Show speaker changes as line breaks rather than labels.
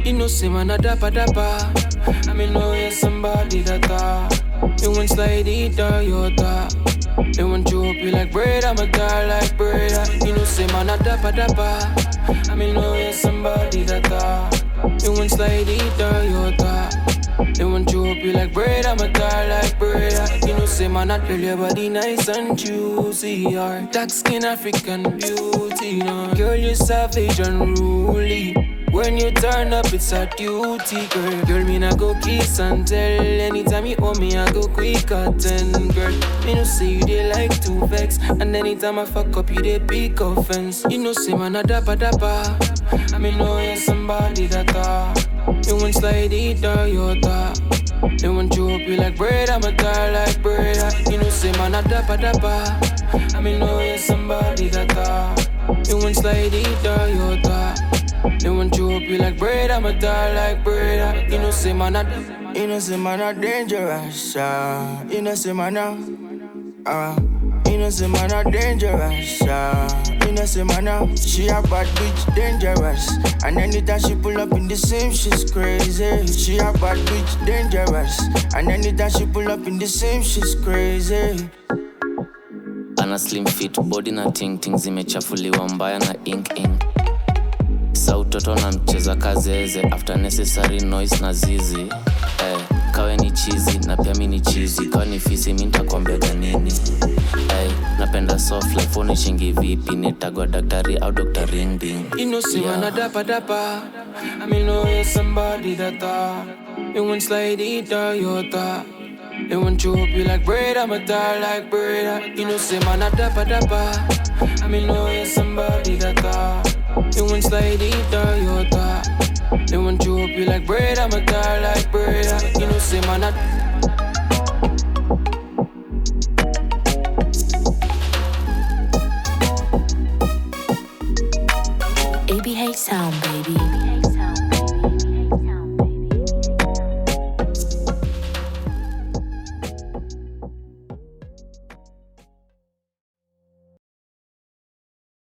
You know, say man a dapper dapper. I mean, know you're somebody that you want slide it or Toyota. They want you up you like bread, I'm a die like bread. You know, say man a dapper dapper. I mean, know you're somebody that you want slide it or Toyota. They want you up you like bread, I'm a die like bread. You know, say man a tell your body nice and juicy. Or dark skin African beauty. No. Girl, you savage and unruly. When you turn up, it's a duty, girl. Girl, me nah go kiss and tell. Anytime you owe me, I go quick at 10, girl. Me no say you dey like to vex, and anytime I fuck up, you dey pick offense. You know say man a dapper dapper. I mean know you're somebody that you want slide it or Toyota. They want you up you like bread, I'm a die like bread. You know say man a dapper dapper. I mean know you're somebody that you want slide it or Toyota. They want you up you like bread, I'm a die like bread. You know say man a dangerous. You know say man a you know say man a dangerous. You know say man a she a bad bitch dangerous. And anytime she pull up in the same, she's crazy. She a bad bitch dangerous. And anytime she pull up in the same, she's crazy.
Ana slim fit body na ting ting zimechafuliwa mbaya na ink. Sautoto na mcheza kazeze after necessary noise na zizi. Kawe ni cheesy na pia mi ni cheesy. Kawe ni fisi mi nitakwambiaga nini. Napenda soft life phone shingi vipi. Nitagwa daktari au Dr. Ring Ding.
You know see man a dapper dapper. I mean know you're somebody that you want slide it or Toyota. They want you up you like bread, I'm a die like bread. You know say man a dapper dapper. I mean know you're somebody that you want slide it or Toyota. They want you up you like bread, I'm a die like bread.